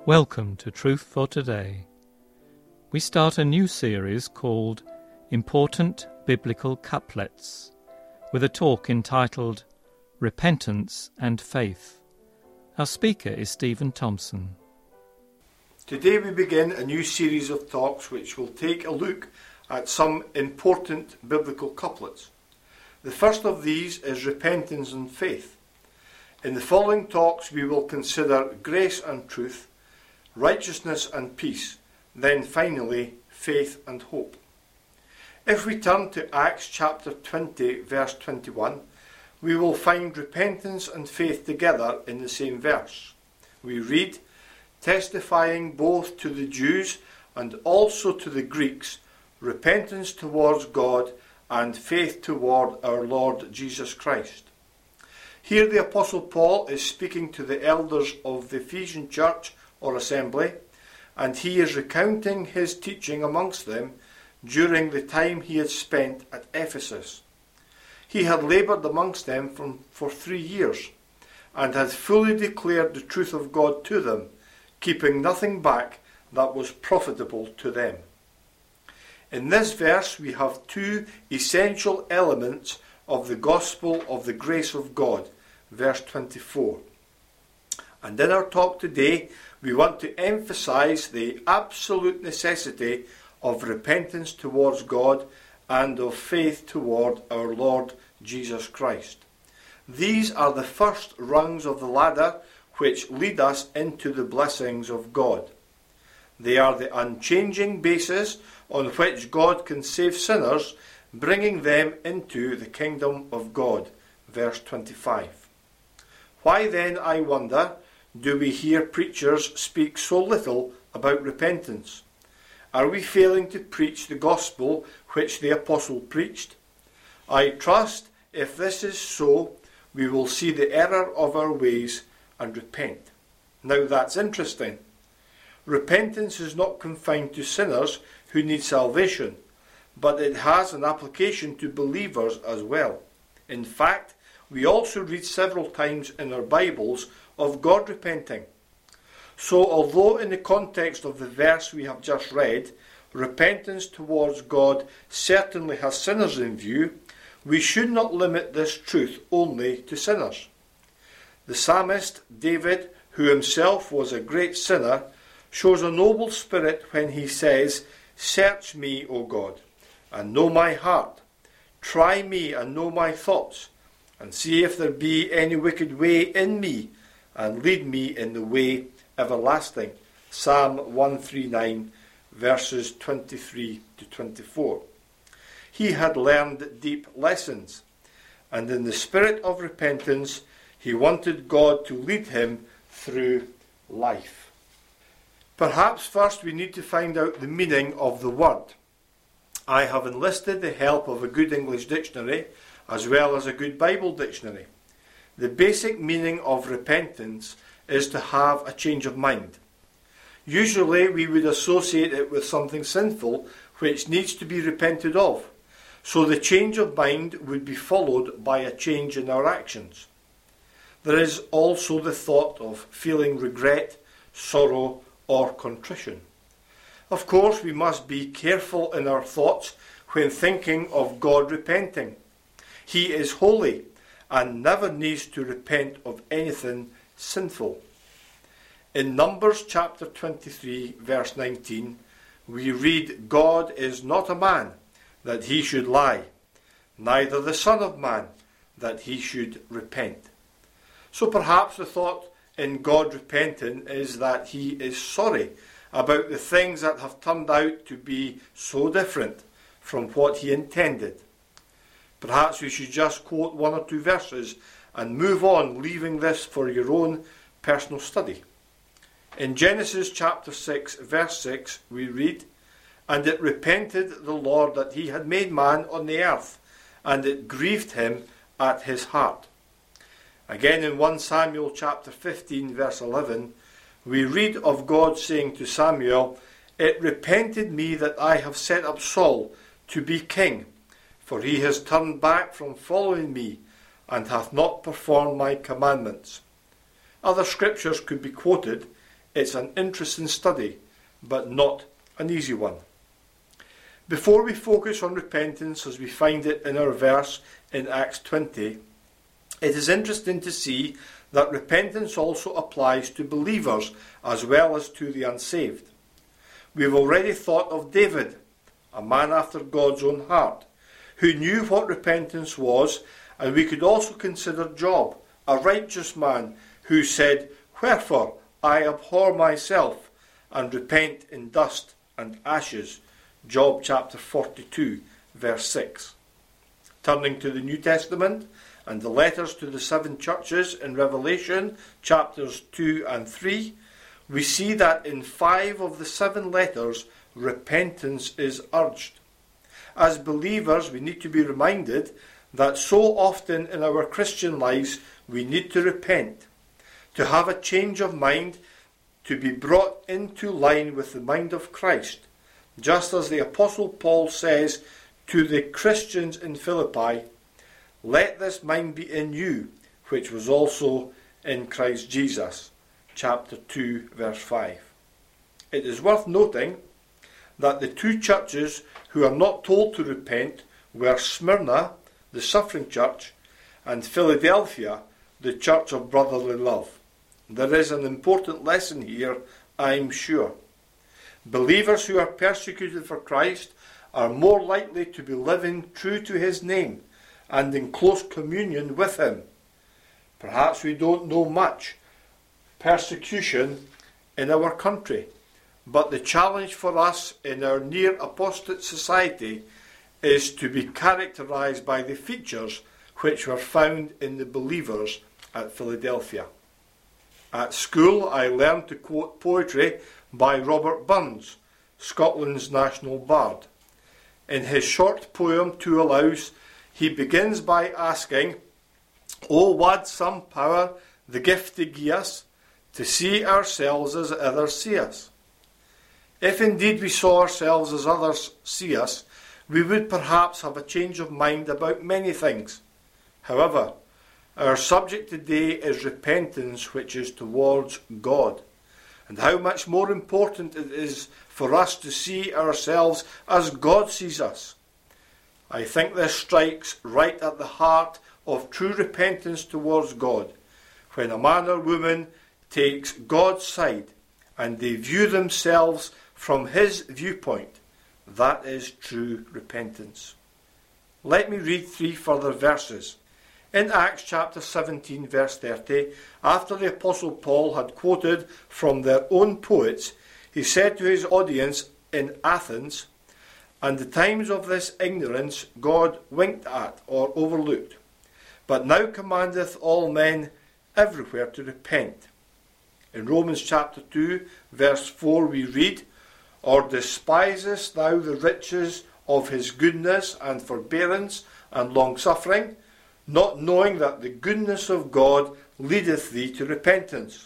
Welcome to Truth for Today. We start a new series called Important Biblical Couplets, with a talk entitled Repentance and Faith. Our speaker is Stephen Thompson. Today we begin a new series of talks which will take a look at some important biblical couplets. The first of these is repentance and faith. In the following talks we will consider grace and truth, righteousness and peace, then finally faith and hope. If we turn to Acts chapter 20 verse 21, we will find repentance and faith together in the same verse. We read, testifying both to the Jews and also to the Greeks, repentance towards God and faith toward our Lord Jesus Christ. Here the Apostle Paul is speaking to the elders of the Ephesian church or assembly, and he is recounting his teaching amongst them during the time he had spent at Ephesus. He had laboured amongst them for 3 years, and had fully declared the truth of God to them, keeping nothing back that was profitable to them. In this verse we have two essential elements of the gospel of the grace of God, verse 24. And in our talk today, we want to emphasize the absolute necessity of repentance towards God and of faith toward our Lord Jesus Christ. These are the first rungs of the ladder which lead us into the blessings of God. They are the unchanging basis on which God can save sinners, bringing them into the kingdom of God, verse 25. Why then, I wonder, do we hear preachers speak so little about repentance? Are we failing to preach the gospel which the apostle preached? I trust if this is so, we will see the error of our ways and repent. Now that's interesting. Repentance is not confined to sinners who need salvation, but it has an application to believers as well. In fact, we also read several times in our Bibles of God repenting. So although in the context of the verse we have just read, repentance towards God certainly has sinners in view, we should not limit this truth only to sinners. The psalmist David, who himself was a great sinner, shows a noble spirit when he says, "Search me, O God, and know my heart. Try me and know my thoughts, and see if there be any wicked way in me, and lead me in the way everlasting." Psalm 139, verses 23 to 24. He had learned deep lessons, and in the spirit of repentance, he wanted God to lead him through life. Perhaps first we need to find out the meaning of the word. I have enlisted the help of a good English dictionary as well as a good Bible dictionary. The basic meaning of repentance is to have a change of mind. Usually we would associate it with something sinful which needs to be repented of. So the change of mind would be followed by a change in our actions. There is also the thought of feeling regret, sorrow, or contrition. Of course, we must be careful in our thoughts when thinking of God repenting. He is holy and never needs to repent of anything sinful. In Numbers chapter 23, verse 19, we read, "God is not a man, that he should lie, neither the Son of Man, that he should repent." So perhaps the thought in God repenting is that he is sorry about the things that have turned out to be so different from what he intended. Perhaps we should just quote 1 or 2 verses and move on, leaving this for your own personal study. In Genesis chapter 6, verse 6, we read, "And it repented the Lord that he had made man on the earth, and it grieved him at his heart." Again in 1 Samuel chapter 15, verse 11, we read of God saying to Samuel, "It repented me that I have set up Saul to be king, for he has turned back from following me, and hath not performed my commandments." Other scriptures could be quoted It's an interesting study, but not an easy one. Before we focus on repentance as we find it in our verse in Acts 20, it is interesting to see that repentance also applies to believers as well as to the unsaved. We have already thought of David, a man after God's own heart, who knew what repentance was, and we could also consider Job, a righteous man who said, "Wherefore I abhor myself, and repent in dust and ashes." Job chapter 42, verse 6. Turning to the New Testament and the letters to the 7 churches in Revelation chapters 2 and 3, we see that in 5 of the 7 letters, repentance is urged. As believers, we need to be reminded that so often in our Christian lives, we need to repent, to have a change of mind, to be brought into line with the mind of Christ, just as the Apostle Paul says to the Christians in Philippi, "Let this mind be in you, which was also in Christ Jesus." Chapter 2, verse 5. It is worth noting that the 2 churches who are not told to repent were Smyrna, the suffering church, and Philadelphia, the church of brotherly love. There is an important lesson here, I'm sure. Believers who are persecuted for Christ are more likely to be living true to his name and in close communion with him. Perhaps we don't know much persecution in our country, but the challenge for us in our near apostate society is to be characterized by the features which were found in the believers at Philadelphia. At school, I learned to quote poetry by Robert Burns, Scotland's national bard. In his short poem, Two Allows, he begins by asking, "O wad some power the gift to gie us, to see ourselves as others see us." If indeed we saw ourselves as others see us, we would perhaps have a change of mind about many things. However, our subject today is repentance, which is towards God, and how much more important it is for us to see ourselves as God sees us. I think this strikes right at the heart of true repentance towards God, when a man or woman takes God's side and they view themselves from his viewpoint. That is true repentance. Let me read 3 further verses. In Acts chapter 17, verse 30, after the Apostle Paul had quoted from their own poets, he said to his audience in Athens, "And the times of this ignorance God winked at or overlooked, but now commandeth all men everywhere to repent." In Romans chapter 2, verse 4, we read, "Or despisest thou the riches of his goodness and forbearance and longsuffering, not knowing that the goodness of God leadeth thee to repentance?"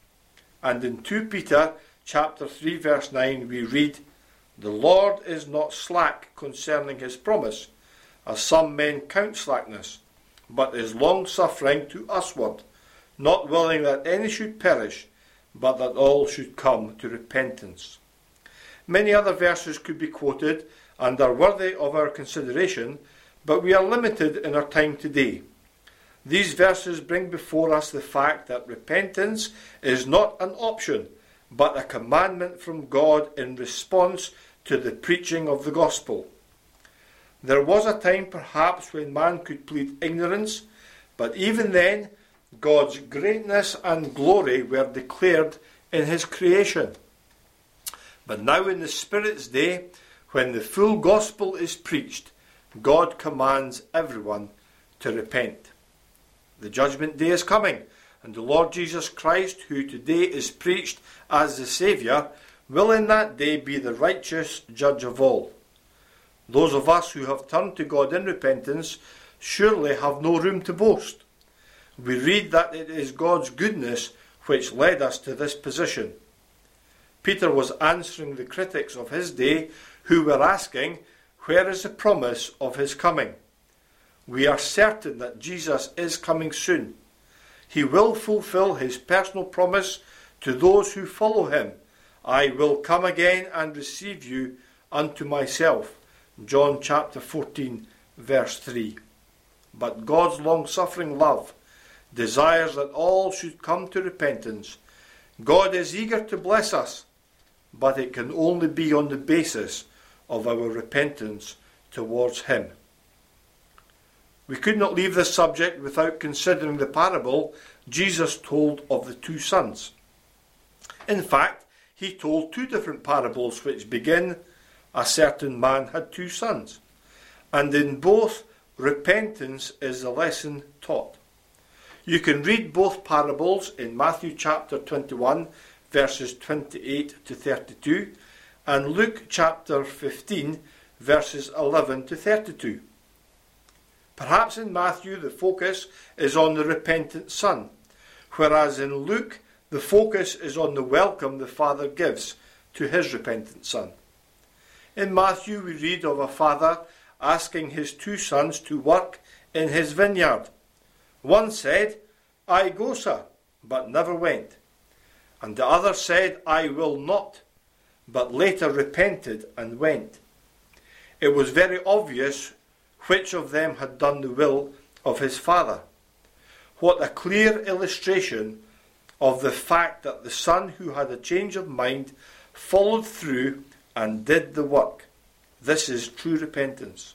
And in 2 Peter chapter 3, verse 9, we read, "The Lord is not slack concerning his promise, as some men count slackness, but is longsuffering to usward, not willing that any should perish, but that all should come to repentance." Many other verses could be quoted and are worthy of our consideration, but we are limited in our time today. These verses bring before us the fact that repentance is not an option, but a commandment from God in response to the preaching of the gospel. There was a time perhaps when man could plead ignorance, but even then God's greatness and glory were declared in his creation. But now in the Spirit's day, when the full gospel is preached, God commands everyone to repent. The judgment day is coming, and the Lord Jesus Christ, who today is preached as the Saviour, will in that day be the righteous judge of all. Those of us who have turned to God in repentance surely have no room to boast. We read that it is God's goodness which led us to this position. Peter was answering the critics of his day who were asking, where is the promise of his coming? We are certain that Jesus is coming soon. He will fulfill his personal promise to those who follow him, I will come again and receive you unto myself. John chapter 14, verse 3. But God's long-suffering love desires that all should come to repentance. God is eager to bless us, but it can only be on the basis of our repentance towards him. We could not leave this subject without considering the parable Jesus told of the two sons. In fact, he told two different parables which begin, a certain man had two sons, and in both repentance is the lesson taught. You can read both parables in Matthew chapter 21, verses 28 to 32, and Luke chapter 15, verses 11 to 32. Perhaps in Matthew the focus is on the repentant son, whereas in Luke the focus is on the welcome the father gives to his repentant son. In Matthew we read of a father asking his two sons to work in his vineyard. One said, I go, sir, but never went. And the other said, I will not, but later repented and went. It was very obvious which of them had done the will of his father. What a clear illustration of the fact that the son who had a change of mind followed through and did the work. This is true repentance.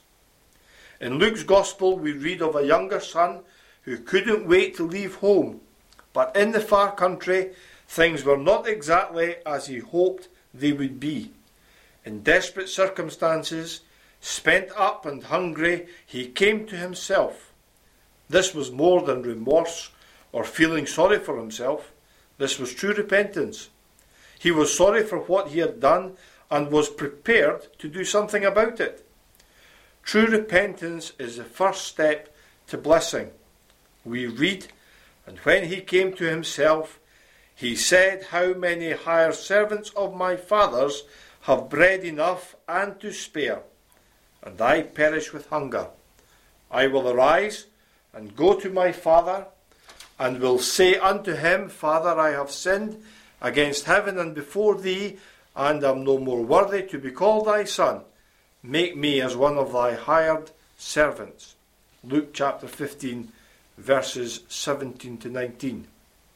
In Luke's Gospel we read of a younger son who couldn't wait to leave home, but in the far country things were not exactly as he hoped they would be. In desperate circumstances, spent up and hungry, he came to himself. This was more than remorse or feeling sorry for himself. This was true repentance. He was sorry for what he had done and was prepared to do something about it. True repentance is the first step to blessing. We read, and when he came to himself, he said, How many hired servants of my father's have bread enough and to spare, and I perish with hunger. I will arise and go to my father, and will say unto him, Father, I have sinned against heaven and before thee, and am no more worthy to be called thy son. Make me as one of thy hired servants. Luke chapter 15, verses 17 to 19.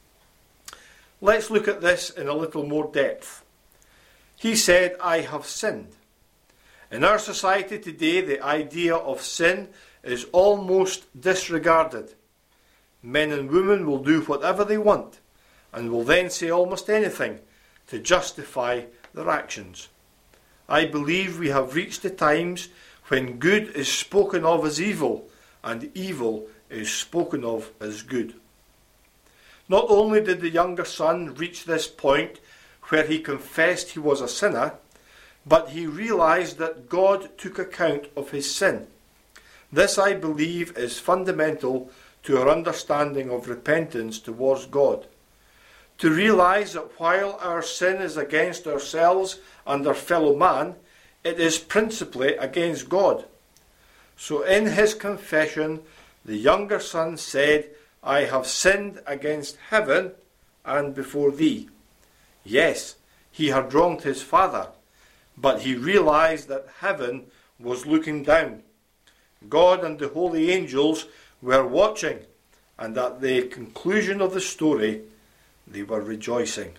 Let's look at this in a little more depth. He said, I have sinned. In our society today, the idea of sin is almost disregarded. Men and women will do whatever they want and will then say almost anything to justify their actions. I believe we have reached the times when good is spoken of as evil and evil is spoken of as good. Not only did the younger son reach this point where he confessed he was a sinner, but he realized that God took account of his sin. This, I believe, is fundamental to our understanding of repentance towards God. To realize that while our sin is against ourselves and our fellow man, it is principally against God. So in his confession, the younger son said, I have sinned against heaven and before thee. Yes, he had wronged his father, but he realized that heaven was looking down. God and the holy angels were watching, and at the conclusion of the story, they were rejoicing.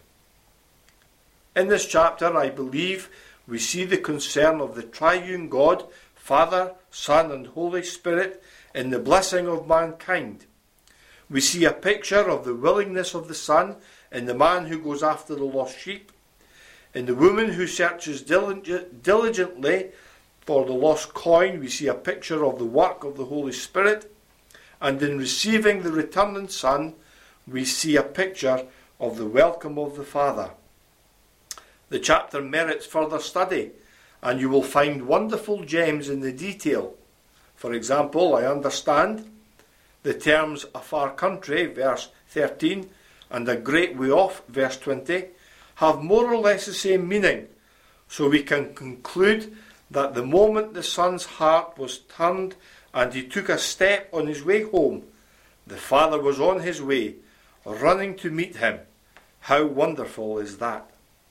In this chapter, I believe, we see the concern of the triune God, Father, Son, and Holy Spirit in the blessing of mankind. We see a picture of the willingness of the Son in the man who goes after the lost sheep, in the woman who searches diligently for the lost coin. We see a picture of the work of the Holy Spirit, and in receiving the returning Son, we see a picture of the welcome of the Father. The chapter merits further study, and you will find wonderful gems in the detail. For example, I understand the terms a far country, verse 13, and a great way off, verse 20, have more or less the same meaning. So we can conclude that the moment the son's heart was turned and he took a step on his way home, the father was on his way, running to meet him. How wonderful is that?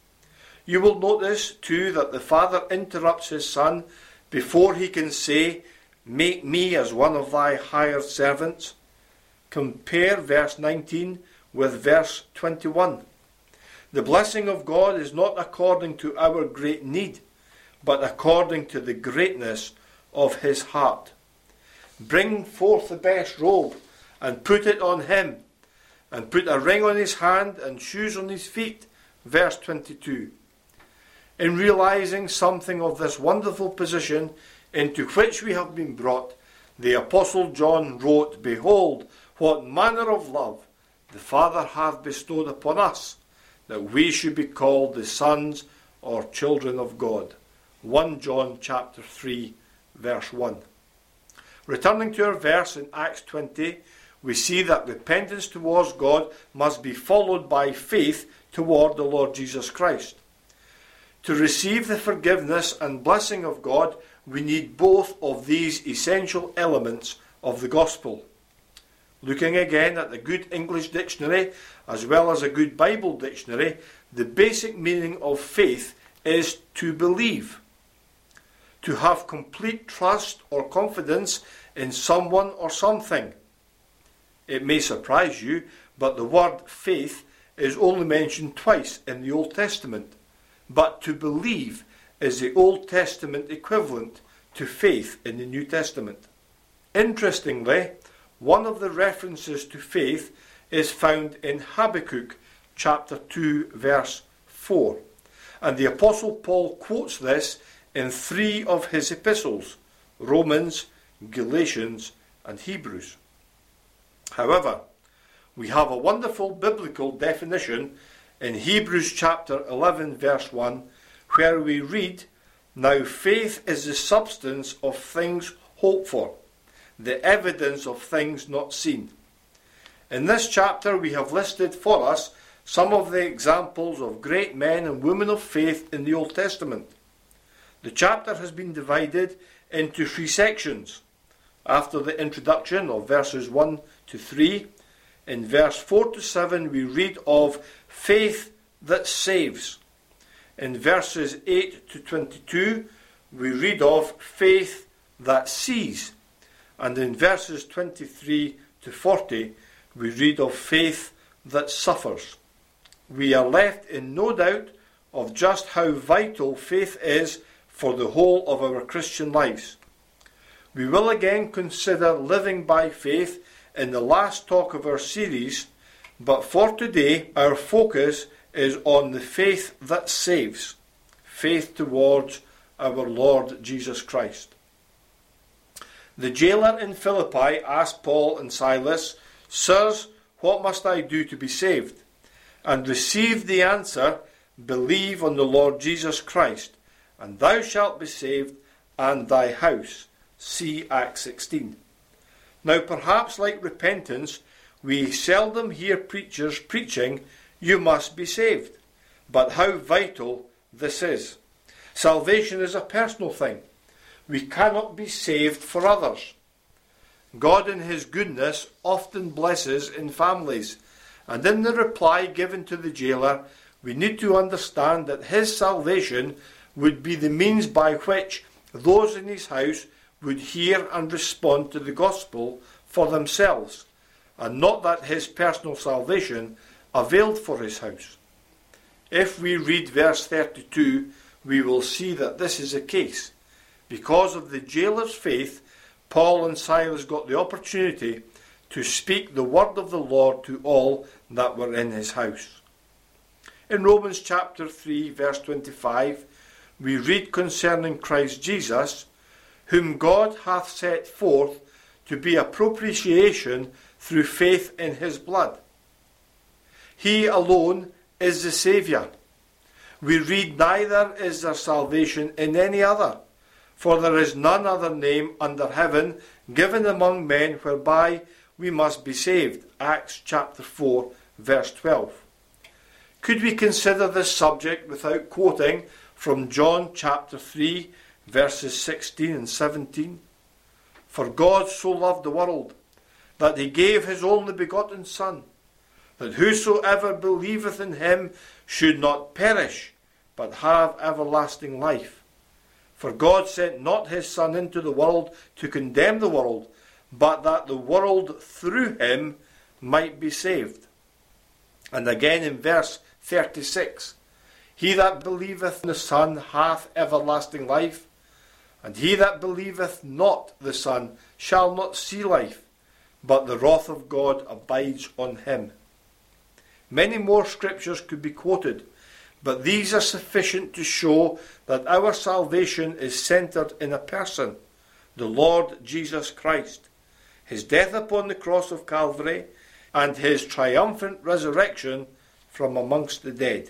You will notice too that the Father interrupts his Son before he can say, "Make me as one of thy hired servants." Compare verse 19 with verse 21. The blessing of God is not according to our great need, but according to the greatness of his heart. Bring forth the best robe and put it on him, and put a ring on his hand and shoes on his feet. Verse 22. In realizing something of this wonderful position into which we have been brought, the Apostle John wrote, "Behold, what manner of love the Father hath bestowed upon us, that we should be called the sons or children of God." 1 John chapter 3, verse 1. Returning to our verse in Acts 20, we see that repentance towards God must be followed by faith toward the Lord Jesus Christ. To receive the forgiveness and blessing of God, we need both of these essential elements of the gospel. Looking again at the Good English Dictionary as well as a Good Bible Dictionary, the basic meaning of faith is to believe. To have complete trust or confidence in someone or something. It may surprise you, but the word faith is only mentioned twice in the Old Testament. But to believe is the Old Testament equivalent to faith in the New Testament. Interestingly, one of the references to faith is found in Habakkuk chapter 2 verse 4. And the Apostle Paul quotes this in 3 of his epistles, Romans, Galatians and Hebrews. However, we have a wonderful biblical definition in Hebrews chapter 11 verse 1, where we read, "Now faith is the substance of things hoped for, the evidence of things not seen." In this chapter we have listed for us some of the examples of great men and women of faith in the Old Testament. The chapter has been divided into 3 sections. After the introduction of verses 1 to 3, in verse 4 to 7 we read of faith that saves. In verses 8 to 22 we read of faith that sees. And in verses 23 to 40 we read of faith that suffers. We are left in no doubt of just how vital faith is for the whole of our Christian lives. We will again consider living by faith in the last talk of our series, but for today our focus is on the faith that saves, faith towards our Lord Jesus Christ. The jailer in Philippi asked Paul and Silas, "Sirs, what must I do to be saved?" and received the answer, "Believe on the Lord Jesus Christ, and thou shalt be saved, and thy house." See Acts 16. Now perhaps like repentance, we seldom hear preachers preaching, "You must be saved." But how vital this is. Salvation is a personal thing. We cannot be saved for others. God in his goodness often blesses in families, and in the reply given to the jailer, we need to understand that his salvation would be the means by which those in his house would hear and respond to the gospel for themselves, and not that his personal salvation availed for his house. If we read verse 32, we will see that this is the case. Because of the jailer's faith, Paul and Silas got the opportunity to speak the word of the Lord to all that were in his house. In Romans chapter 3 verse 25, we read concerning Christ Jesus, whom God hath set forth to be a propitiation through faith in his blood. He alone is the Saviour. We read, "Neither is there salvation in any other, for there is none other name under heaven given among men whereby we must be saved." Acts chapter 4 verse 12. Could we consider this subject without quoting from John chapter 3 verses 16 and 17? "For God so loved the world, that he gave his only begotten Son, that whosoever believeth in him should not perish, but have everlasting life. For God sent not his Son into the world to condemn the world, but that the world through him might be saved. And again in verse 36, he that believeth in the Son hath everlasting life, and he that believeth not the Son shall not see life, but the wrath of God abides on him. Many more scriptures could be quoted, but these are sufficient to show that our salvation is centred in a person, the Lord Jesus Christ, his death upon the cross of Calvary, and his triumphant resurrection from amongst the dead.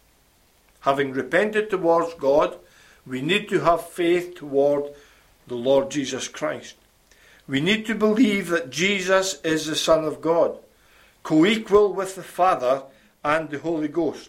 Having repented towards God, we need to have faith toward the Lord Jesus Christ. We need to believe that Jesus is the Son of God, co-equal with the Father and the Holy Ghost.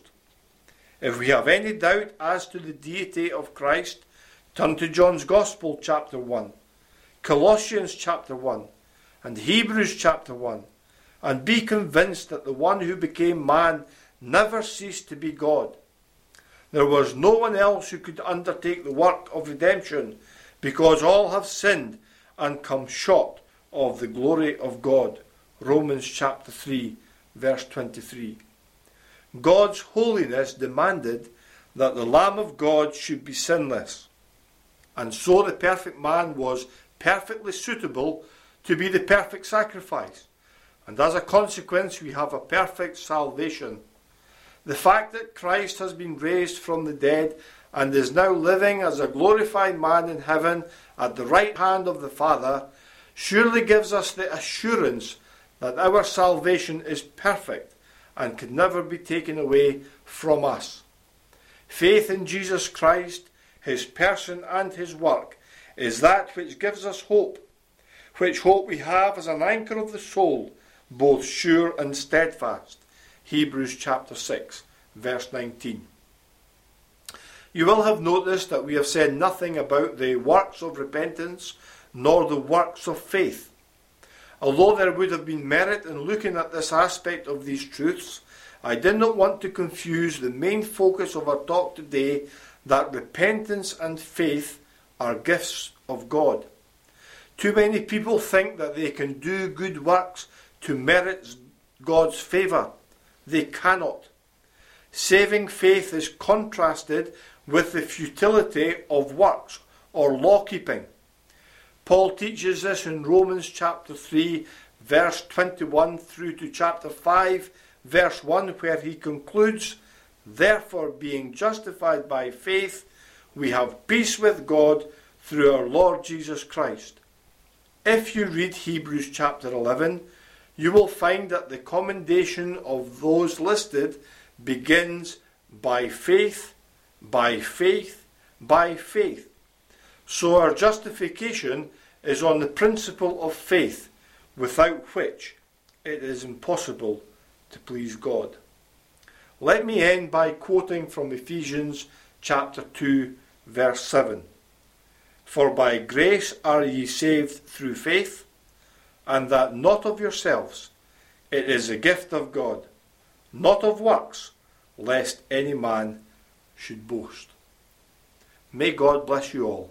If we have any doubt as to the deity of Christ, turn to John's Gospel chapter 1, Colossians chapter 1, and Hebrews chapter 1, and be convinced that the one who became man never ceased to be God. There was no one else who could undertake the work of redemption, because all have sinned and come short of the glory of God. Romans chapter 3, verse 23. God's holiness demanded that the Lamb of God should be sinless, and so the perfect man was perfectly suitable to be the perfect sacrifice, and as a consequence we have a perfect salvation. The fact that Christ has been raised from the dead and is now living as a glorified man in heaven at the right hand of the Father surely gives us the assurance that our salvation is perfect and can never be taken away from us. Faith in Jesus Christ, his person and his work, is that which gives us hope, which hope we have as an anchor of the soul, both sure and steadfast. Hebrews chapter 6, verse 19. You will have noticed that we have said nothing about the works of repentance, nor the works of faith. Although there would have been merit in looking at this aspect of these truths, I did not want to confuse the main focus of our talk today, that repentance and faith are gifts of God. Too many people think that they can do good works to merit God's favour. They cannot. Saving faith is contrasted with the futility of works or law-keeping. Paul teaches this in Romans chapter 3, verse 21 through to chapter 5, verse 1, where he concludes, "Therefore, being justified by faith, we have peace with God through our Lord Jesus Christ." If you read Hebrews chapter 11, you will find that the commendation of those listed begins by faith, by faith, by faith. So our justification is on the principle of faith, without which it is impossible to please God. Let me end by quoting from Ephesians chapter 2, verse 7. "For by grace are ye saved through faith, and that not of yourselves, it is a gift of God, not of works, lest any man should boast." May God bless you all.